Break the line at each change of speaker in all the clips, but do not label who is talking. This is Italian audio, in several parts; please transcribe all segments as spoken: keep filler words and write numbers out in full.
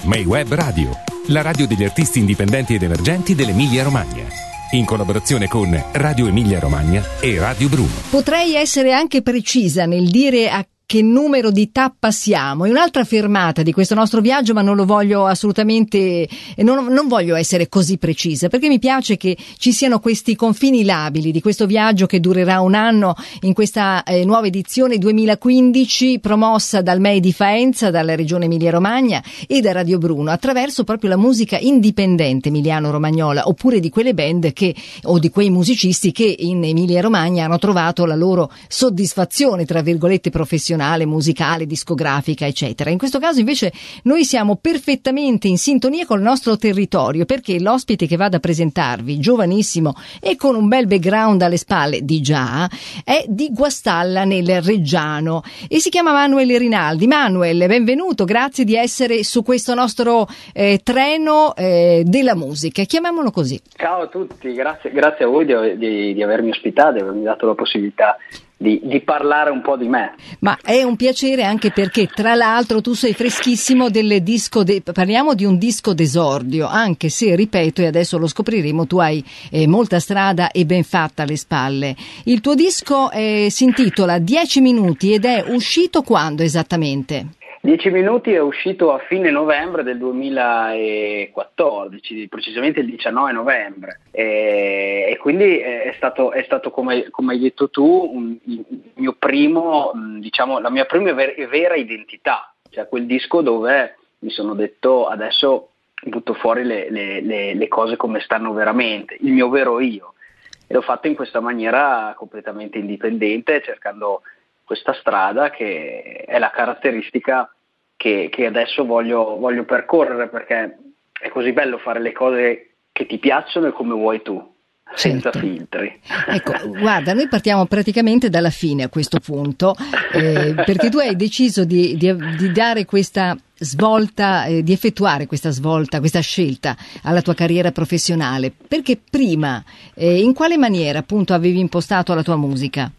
May Web Radio, la radio degli artisti indipendenti ed emergenti dell'Emilia Romagna. In collaborazione con Radio Emilia Romagna e Radio Bruno.
Potrei essere anche precisa nel dire a che numero di tappa siamo. È un'altra fermata di questo nostro viaggio, ma non lo voglio assolutamente, non, non voglio essere così precisa, perché mi piace che ci siano questi confini labili di questo viaggio che durerà un anno in questa eh, nuova edizione duemilaquindici, promossa dal M E I di Faenza, dalla Regione Emilia Romagna e da Radio Bruno, attraverso proprio la musica indipendente emiliano-romagnola, oppure di quelle band che, o di quei musicisti che in Emilia Romagna hanno trovato la loro soddisfazione, tra virgolette, professionale, musicale, discografica, eccetera. In questo caso invece noi siamo perfettamente in sintonia col nostro territorio, perché l'ospite che vado a presentarvi, giovanissimo e con un bel background alle spalle di già, è di Guastalla nel Reggiano e si chiama Manuel Rinaldi. Manuel, benvenuto, grazie di essere su questo nostro eh, treno eh, della musica, chiamiamolo così.
Ciao a tutti, grazie, grazie a voi di, di, di avermi ospitato, di avermi dato la possibilità Di, di parlare un po' di me.
Ma è un piacere anche perché tra l'altro tu sei freschissimo del disco, de, parliamo di un disco d'esordio, anche se, ripeto, e adesso lo scopriremo, tu hai eh, molta strada e ben fatta alle spalle. Il tuo disco eh, si intitola dieci minuti ed è uscito quando esattamente?
dieci minuti è uscito a fine novembre del duemilaquattordici, precisamente il diciannove novembre, e, e quindi è stato, è stato come, come hai detto tu, un, il mio primo, diciamo, la mia prima ver- vera identità, cioè quel disco dove mi sono detto adesso butto fuori le, le, le, le cose come stanno veramente, il mio vero io, e l'ho fatto in questa maniera completamente indipendente, cercando questa strada che è la caratteristica che, che adesso voglio, voglio percorrere, perché è così bello fare le cose che ti piacciono e come vuoi tu, senza
certo.
filtri.
Ecco, guarda, noi partiamo praticamente dalla fine a questo punto, eh, perché tu hai deciso di, di, di dare questa svolta, eh, di effettuare questa svolta, questa scelta alla tua carriera professionale, perché prima, eh, in quale maniera appunto avevi impostato la tua musica?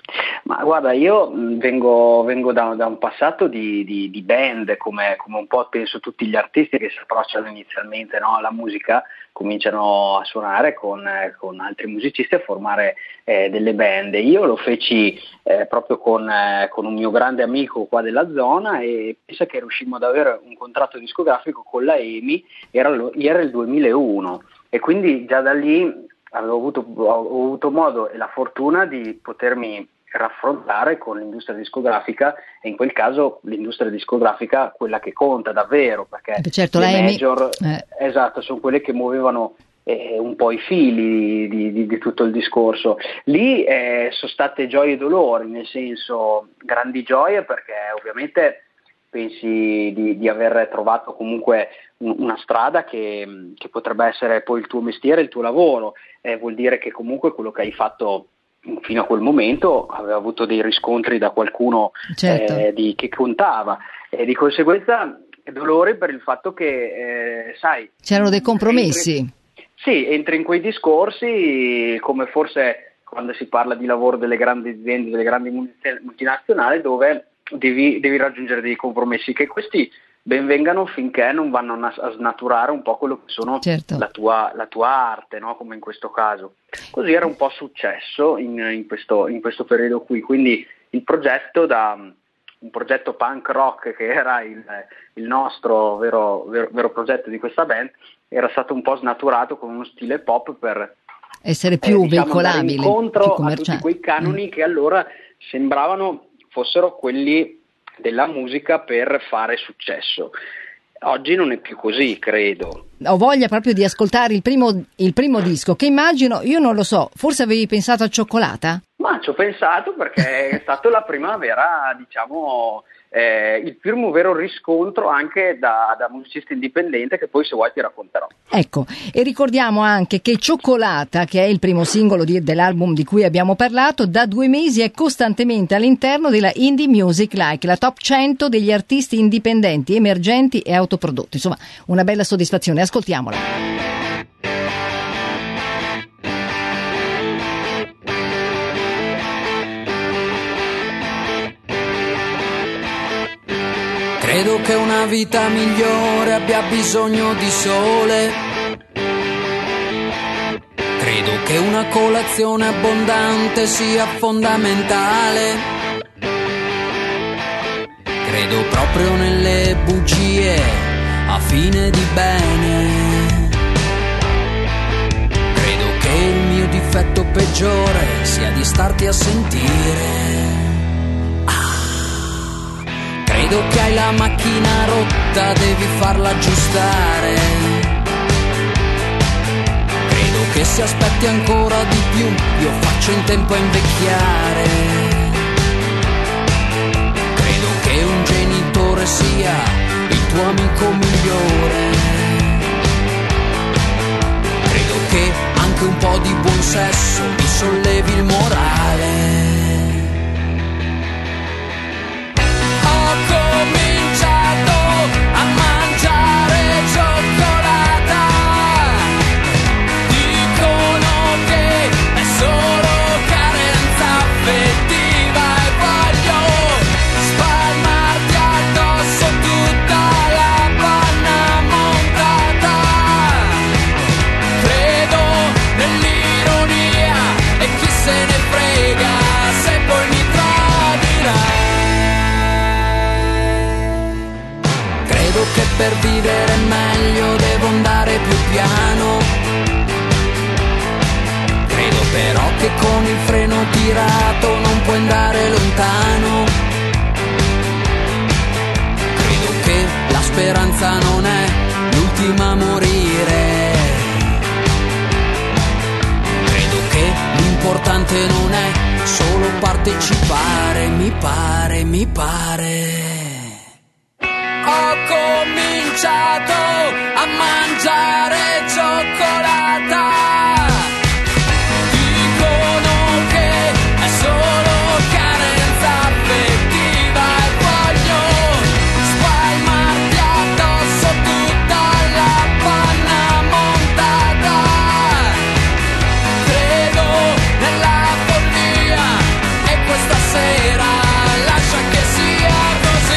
Ma guarda, io vengo, vengo da, da un passato di, di, di band, come, come un po' penso tutti gli artisti che si approcciano inizialmente, no, alla musica, cominciano a suonare con, eh, con altri musicisti, a formare eh, delle band. Io lo feci eh, proprio con, eh, con un mio grande amico qua della zona e penso che riuscimmo ad avere un contratto discografico con la E M I, era, era il duemilauno, e quindi già da lì avevo avuto, ho avuto modo e la fortuna di potermi raffrontare con l'industria discografica, e in quel caso l'industria discografica quella che conta davvero, perché
certo,
le
la
major
eh.
esatto, sono quelle che muovevano eh, un po' i fili di, di, di tutto il discorso. Lì eh, sono state gioie e dolori, nel senso grandi gioie perché ovviamente pensi di, di aver trovato comunque un, una strada che, che potrebbe essere poi il tuo mestiere, il tuo lavoro, eh, vuol dire che comunque quello che hai fatto fino a quel momento aveva avuto dei riscontri da qualcuno, certo. eh, di, che contava, e di conseguenza dolore per il fatto che eh, sai,
c'erano dei compromessi.
Entri, sì, entri in quei discorsi come forse quando si parla di lavoro delle grandi aziende, delle grandi multinazionali, dove devi, devi raggiungere dei compromessi, che questi benvengano finché non vanno a snaturare un po' quello che sono, certo. la, tua, la tua arte, no? Come in questo caso. Così era un po' successo in, in, questo, in questo periodo qui, quindi il progetto, da un progetto punk rock che era il, il nostro vero, vero, vero progetto di questa band, era stato un po' snaturato con uno stile pop per
essere più
eh, diciamo,
veicolabile,
incontro
più
a tutti quei canoni mm. che allora sembravano fossero quelli della musica per fare successo. Oggi non è più così, credo.
Ho voglia proprio di ascoltare il primo, il primo disco, che immagino, io non lo so, forse avevi pensato a Cioccolata?
Ma ci ho pensato perché è stata la prima vera, diciamo, eh, il primo vero riscontro anche da, da musicista indipendente, che poi se vuoi ti racconterò.
Ecco, e ricordiamo anche che Cioccolata, che è il primo singolo di, dell'album di cui abbiamo parlato, da due mesi è costantemente all'interno della Indie Music Like, la top cento degli artisti indipendenti, emergenti e autoprodotti. Insomma, una bella soddisfazione. Ascoltiamola.
Credo che una vita migliore abbia bisogno di sole. Credo che una colazione abbondante sia fondamentale. Credo proprio nelle bugie a fine di bene. Credo che il mio difetto peggiore sia di starti a sentire. Credo che hai la macchina rotta, devi farla aggiustare. Credo che se aspetti ancora di più, io faccio in tempo a invecchiare. Credo che un genitore sia il tuo amico migliore. Credo che anche un po' di buon sesso mi sollevi il morale. Ho cominciato a mangiare cioccolata. Dicono che è solo carenza affettiva e voglio spalmarti addosso tutta la panna montata. Credo nell'ironia e chi se ne frega se poi mi tradirai. Credo che per vivere meglio devo andare più piano. Credo però che con il freno tirato non puoi andare lontano. Credo che la speranza non è l'ultima a morire. Credo che l'importante non è solo partecipare, mi pare, mi pare. Ho cominciato a mangiare cioccolata. Dicono che è solo carenza affettiva e voglio spalmarti addosso tutta la panna montata. Credo nella follia e questa sera lascia che sia così.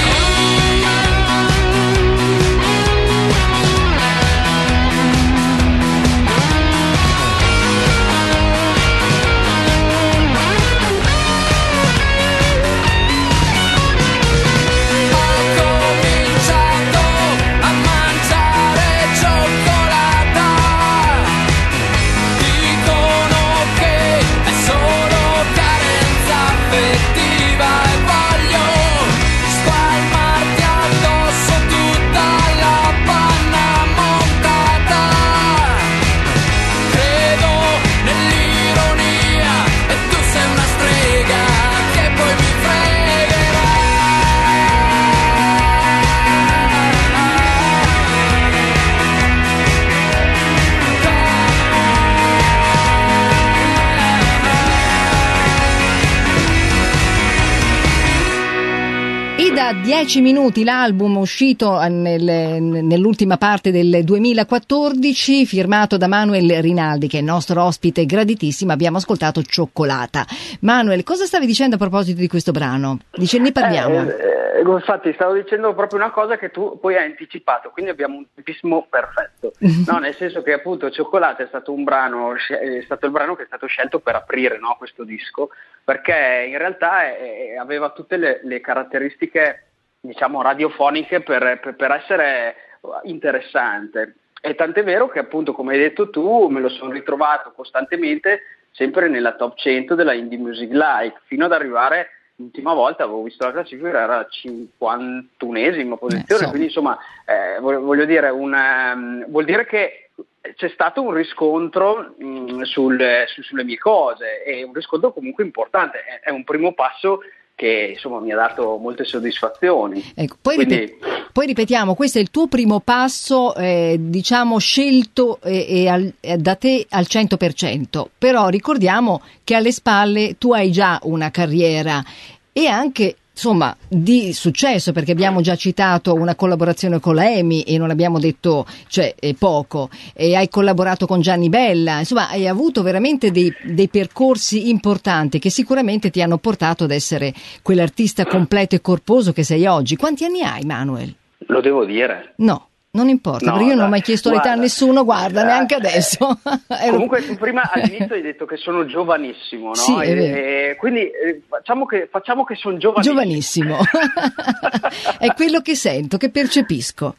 Dieci minuti, l'album uscito nel, nell'ultima parte del duemilaquattordici, firmato da Manuel Rinaldi, che è il nostro ospite graditissimo. Abbiamo ascoltato Cioccolata. Manuel, cosa stavi dicendo a proposito di questo brano? Dice, ne parliamo.
Eh, eh, infatti stavo dicendo proprio una cosa che tu poi hai anticipato, quindi abbiamo un tempismo perfetto. No, nel senso che appunto Cioccolata è stato un brano, è stato il brano che è stato scelto per aprire, no, questo disco, perché in realtà è, aveva tutte le, le caratteristiche, diciamo, radiofoniche per, per, per essere interessante. E tant'è vero che appunto, come hai detto tu, me lo sono ritrovato costantemente sempre nella top cento della Indie Music Live, fino ad arrivare, l'ultima volta avevo visto la classifica, era cinquantunesima posizione, eh, quindi insomma eh, voglio dire, una, vuol dire che c'è stato un riscontro mh, sul, su, sulle mie cose, e un riscontro comunque importante, è, è un primo passo che insomma mi ha dato molte soddisfazioni.
Ecco, poi,
Quindi...
ripet- poi ripetiamo, questo è il tuo primo passo, eh, diciamo scelto e, e al, e da te al cento per cento, però ricordiamo che alle spalle tu hai già una carriera e anche insomma, di successo, perché abbiamo già citato una collaborazione con la EMI e non abbiamo detto, cioè, eh, poco, e hai collaborato con Gianni Bella, insomma, hai avuto veramente dei, dei percorsi importanti che sicuramente ti hanno portato ad essere quell'artista completo e corposo che sei oggi. Quanti anni hai, Manuel?
Lo devo dire?
No. Non importa,
no,
perché io non
dai,
ho mai chiesto
guarda,
l'età a nessuno, guarda,
eh,
neanche adesso.
Eh, comunque tu prima all'inizio hai detto che sono giovanissimo, no?
Sì, è vero.
E, e quindi eh, facciamo che, facciamo che sono giovanissimo.
Giovanissimo. È quello che sento, che percepisco.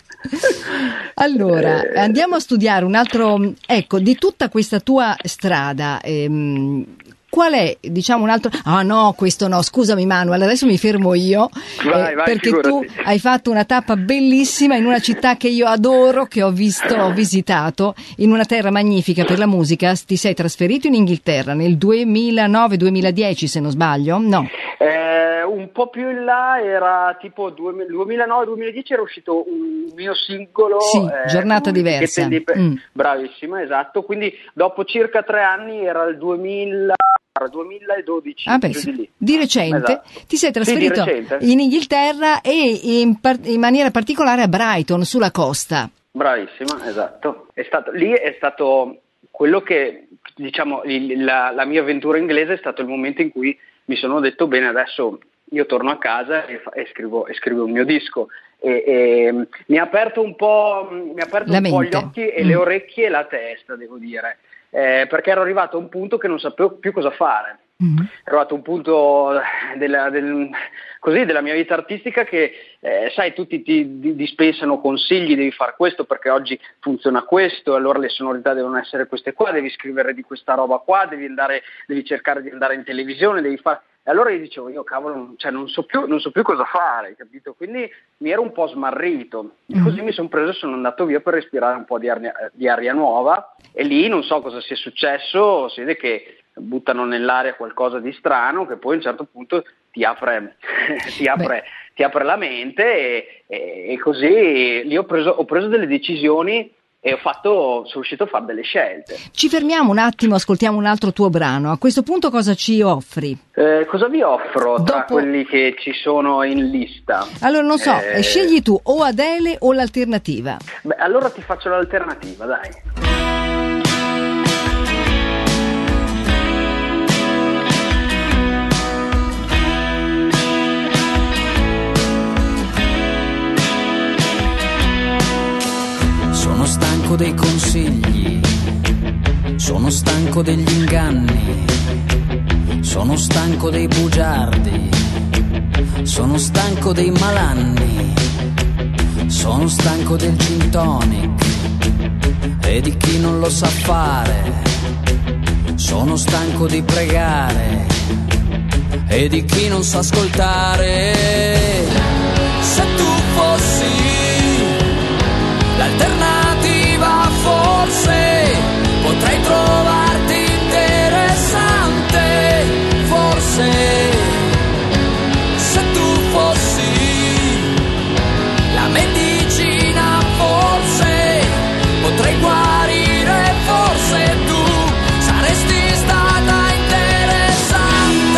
Allora,
Eh.
andiamo a studiare un altro, ecco, di tutta questa tua strada, ehm, qual è, diciamo, un altro... Ah no, questo no, scusami Manuel, adesso mi fermo io,
Vai,
eh,
vai,
perché
figurati.
tu hai fatto una tappa bellissima in una città che io adoro, che ho visto, ho visitato, in una terra magnifica per la musica. Ti sei trasferito in Inghilterra nel duemilanove duemiladieci, se non sbaglio? No.
Eh, un po' più in là era tipo duemilanove duemiladieci, era uscito un mio singolo.
Sì,
eh,
Giornata diversa.
Indip-
Mm.
Bravissima, esatto. Quindi dopo circa tre anni era il duemila. duemiladodici,
Ah beh,
giù
sì.
di lì.
Di recente
Esatto.
ti sei trasferito
Sì, di recente.
in Inghilterra e in, par- in maniera particolare a Brighton, sulla costa.
Bravissima, esatto. È stato, lì è stato quello che, diciamo, il- la, la mia avventura inglese è stato il momento in cui mi sono detto bene, adesso io torno a casa e, fa- e scrivo, e scrivo il mio disco. E, e, mi ha aperto un po', mi ha aperto
La
un po'
mente.
gli occhi e
Mm.
le orecchie e la testa, devo dire. Eh, perché ero arrivato a un punto che non sapevo più cosa fare.
Mm.
Ero arrivato a un punto della, del, così, della mia vita artistica che, eh, sai, tutti ti, ti dispensano consigli, devi fare questo perché oggi funziona questo, allora le sonorità devono essere queste qua, devi scrivere di questa roba qua, devi andare, devi cercare di andare in televisione, devi fare... E allora io dicevo, io cavolo, non- cioè non so più, non so più cosa fare, capito? Quindi mi ero un po' smarrito. E così mi sono preso e sono andato via per respirare un po' di aria, di aria nuova, e lì non so cosa sia successo, si vede che buttano nell'aria qualcosa di strano che poi a un certo punto ti apre, ti apre, ti apre la mente e, e, e così lì ho preso, ho preso delle decisioni e ho fatto, sono riuscito a fare delle scelte.
Ci fermiamo un attimo, ascoltiamo un altro tuo brano. A questo punto cosa ci offri?
Eh, cosa vi offro tra
Dopo-
quelli che ci sono in lista?
Allora non so,
Eh,
scegli tu o Adele o l'alternativa.
Beh, allora ti faccio l'alternativa, dai.
Sono stanco dei consigli, sono stanco degli inganni, sono stanco dei bugiardi, sono stanco dei malanni, sono stanco del gin tonic e di chi non lo sa fare, sono stanco di pregare e di chi non sa ascoltare. Se tu fossi l'alternativa, forse potrei trovarti interessante, forse se tu fossi la medicina, forse potrei guarire, forse tu saresti stata interessante.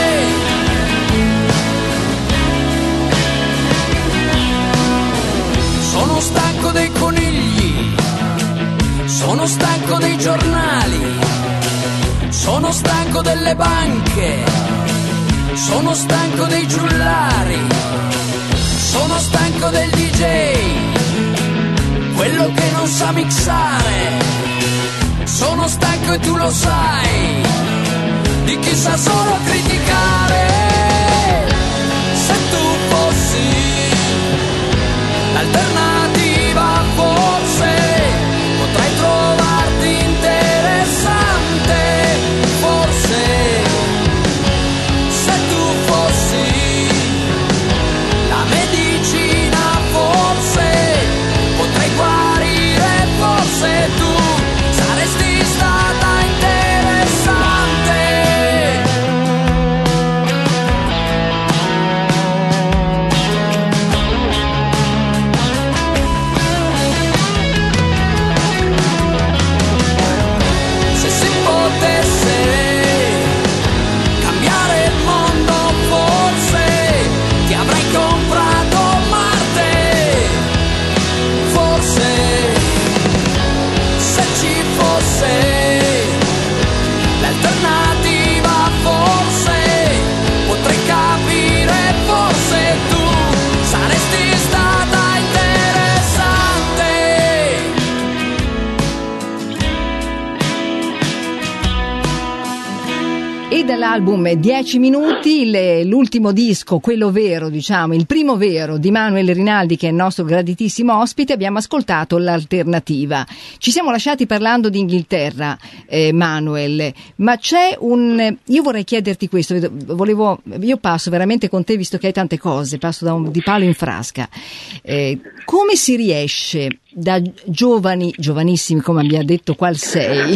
Sono stanco dei conigli, sono stanco dei giornali, sono stanco delle banche, sono stanco dei giullari, sono stanco del D J, quello che non sa mixare, sono stanco e tu lo sai, di chi sa solo criticare. Se tu fossi l'alternativa, forse potrei trovarti interessante, forse se tu fossi la medicina, forse potrei guarire, forse tu saresti stata interessante.
dall'album Dieci Minuti, il, l'ultimo disco, quello vero, diciamo, il primo vero di Manuel Rinaldi, che è il nostro graditissimo ospite. Abbiamo ascoltato l'alternativa. Ci siamo lasciati parlando di Inghilterra, eh, Manuel, ma c'è un... Io vorrei chiederti questo, volevo, io passo veramente con te, visto che hai tante cose, passo da un, di palo in frasca. Eh, come si riesce da giovani, giovanissimi come abbiamo detto qual sei,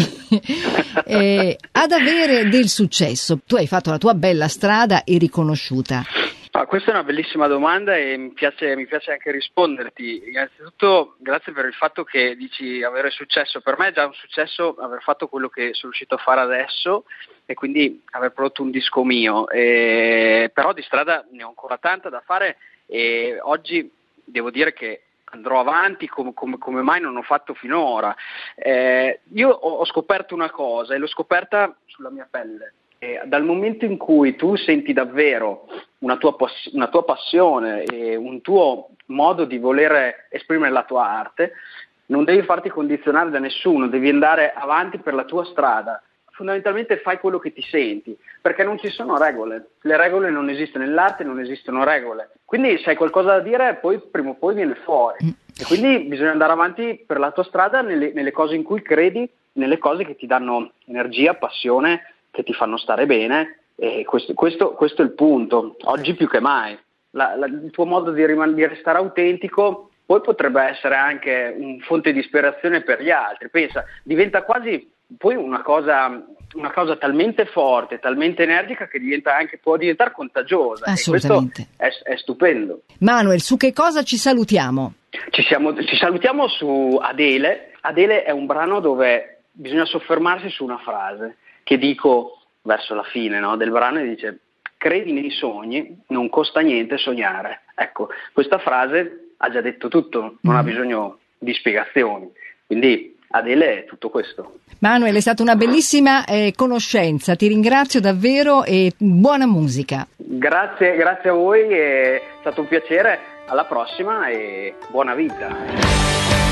eh, ad avere del successo? Tu hai fatto la tua bella strada e riconosciuta.
Ah, questa è una bellissima domanda e mi piace, mi piace anche risponderti. Innanzitutto grazie per il fatto che dici avere successo. Per me è già un successo aver fatto quello che sono riuscito a fare adesso e quindi aver prodotto un disco mio, e, però di strada ne ho ancora tanta da fare e oggi devo dire che andrò avanti come, come, come mai non ho fatto finora. Eh, io ho, ho scoperto una cosa e l'ho scoperta sulla mia pelle. Eh, dal momento in cui tu senti davvero una tua, pass- una tua passione e un tuo modo di voler esprimere la tua arte, non devi farti condizionare da nessuno, devi andare avanti per la tua strada. Fondamentalmente fai quello che ti senti, perché non ci sono regole, le regole non esistono, nell'arte non esistono regole, quindi se hai qualcosa da dire poi prima o poi viene fuori e quindi bisogna andare avanti per la tua strada nelle, nelle cose in cui credi, nelle cose che ti danno energia, passione, che ti fanno stare bene e questo, questo, questo è il punto, oggi più che mai, la, la, il tuo modo di, riman- di restare autentico poi potrebbe essere anche un fonte di ispirazione per gli altri, pensa, diventa quasi poi una cosa, una cosa talmente forte, talmente energica che diventa anche, può diventare contagiosa.
Assolutamente.
E questo è, è stupendo.
Manuel, su che cosa ci salutiamo?
Ci, siamo, ci salutiamo su Adele. Adele è un brano dove bisogna soffermarsi su una frase che dico verso la fine, no, del brano e dice: credi nei sogni, non costa niente sognare. Ecco, questa frase ha già detto tutto, non mm. ha bisogno di spiegazioni. Quindi Adele è tutto questo.
Manuel, è stata una bellissima eh, conoscenza, ti ringrazio davvero e buona musica.
Grazie, grazie a voi, è stato un piacere, alla prossima e buona vita.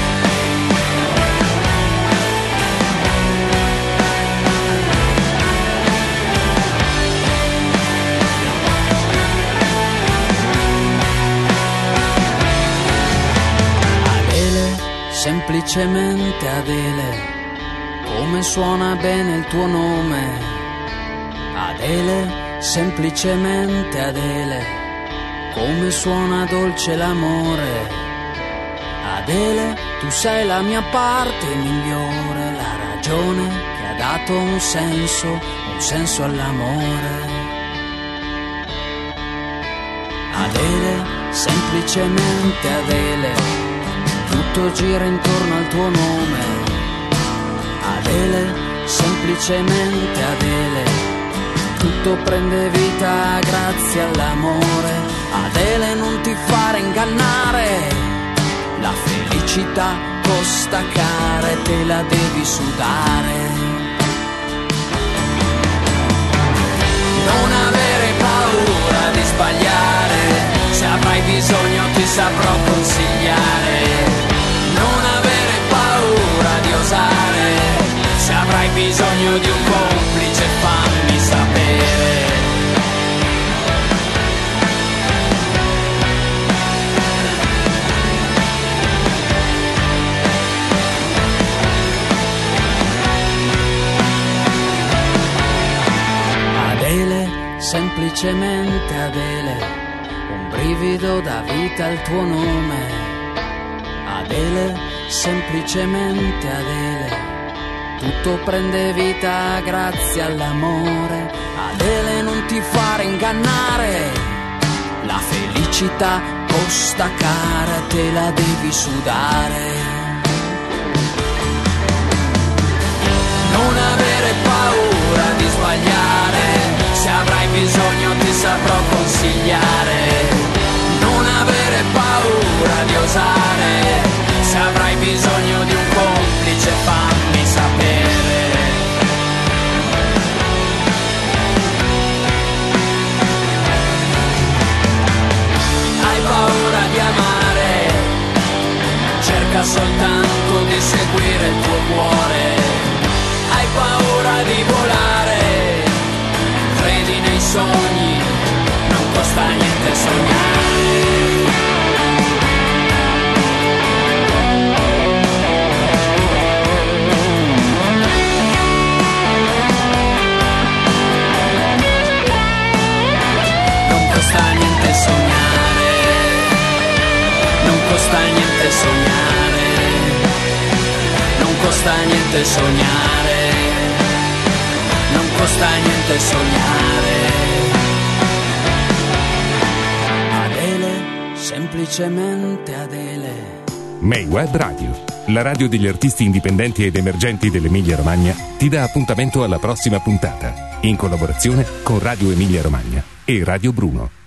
Semplicemente Adele, come suona bene il tuo nome. Adele, semplicemente Adele, come suona dolce l'amore. Adele, tu sei la mia parte migliore, la ragione che ha dato un senso, un senso all'amore. Adele, semplicemente Adele, tutto gira intorno al tuo nome. Adele, semplicemente Adele, tutto prende vita grazie all'amore. Adele, non ti fare ingannare, la felicità costa cara e te la devi sudare. Non avere paura di sbagliare, se avrai bisogno ti saprò consigliare. Non avere paura di osare, se avrai bisogno di un complice fammi sapere. Adele, semplicemente Adele, un brivido dà vita al tuo nome. Adele, semplicemente Adele, tutto prende vita grazie all'amore. Adele, non ti fare ingannare, la felicità costa cara, te la devi sudare. Non avere paura di sbagliare, se avrai bisogno ti saprò consigliare. Non avere paura di osare, se avrai bisogno di un complice fammi sapere. Hai paura di amare, cerca soltanto di seguire il tuo cuore. Hai paura di volare, sogni, non costa niente sognare. Non costa niente sognare, non costa niente sognare, non costa niente sognare, non costa niente sognare. Adele, semplicemente Adele.
May Web Radio, la radio degli artisti indipendenti ed emergenti dell'Emilia Romagna, ti dà appuntamento alla prossima puntata, in collaborazione con Radio Emilia Romagna e Radio Bruno.